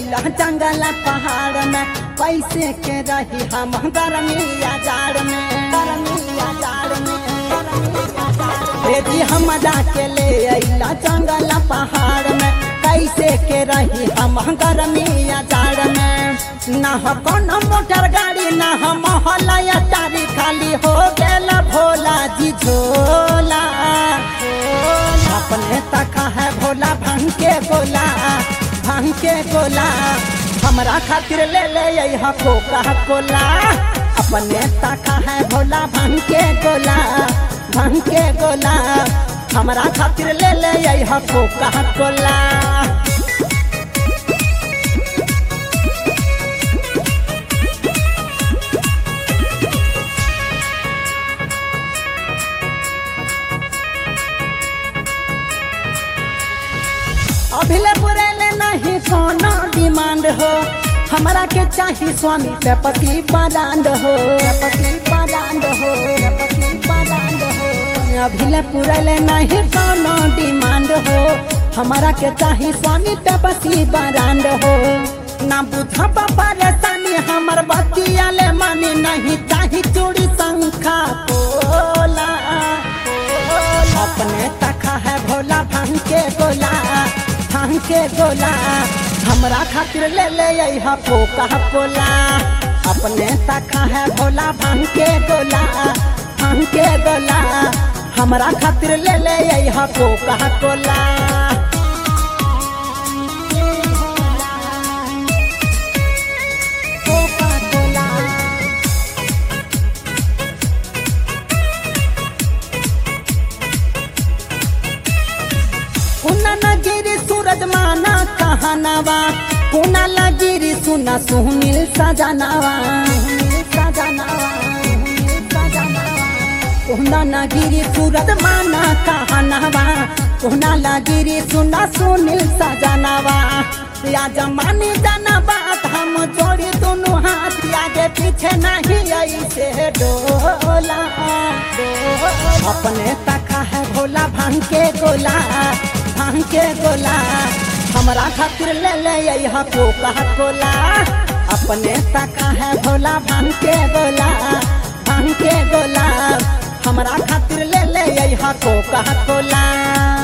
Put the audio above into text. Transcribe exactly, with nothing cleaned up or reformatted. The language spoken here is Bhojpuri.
अइला जंगल पहाड़ में कैसे के रही हम गर्मिया जाड़ में गर्मिया जाड़ में बेटी हमरा के ले अइला जंगल पहाड़ में कैसे के रही हम गर्मिया जाड़ में ना हो कोनो मोटर गाड़ी ना हो मोहल्ला तारी खाली हो गेल भोला जी झोला अपने तका है भोला भांग के गोला भांग के गोला हमरा खातिर ले ले यहाँ कोका कोला अपने तका है भोला भांग के गोला भांग के गोला हमरा खातिर ले ले यहाँ कोका कोला अभिले पुरेले नहीं कोनो डिमांड हो हमरा के चाहिए स्वामी पे पति बारांड हो पति बारांड हो पति बारांड हो अभिले पुरेले नहीं कोनो डिमांड हो हमरा के चाहिए स्वामी पे पति बारांड हो ना बुझा परेशानी हमर बतिया ले मानी नहीं चाहिए चूड़ी शंखा पोला अपने तका है भोला भांग के गोला भांग के गोला हमरा खातिर ले ले यहाँ कोका कोला अपने तका है भोला भांग के गोला भांग के गोला हमरा खातिर ले ले यहाँ कोका कोला कोका कोला कुना नगिरी सूरज माना कहनावा कुना लगिरी सुना सुनील सजनावा सजनावा कुना नगिरी सूरज माना कहनावा कुना लगिरी सुना सुनील सजनावा या जमानी जाना बात हम जोड़ी दोनों हाथ आगे पीछे नहीं ऐसे डोला अपने तका है भोला भांग के गोला भांग के गोला हमरा खातिर ले ले यहाँ कोका कोला अपने तका है भोला भांग के गोला भांग के गोला हमरा खातिर ले ले यहाँ कोका कोला।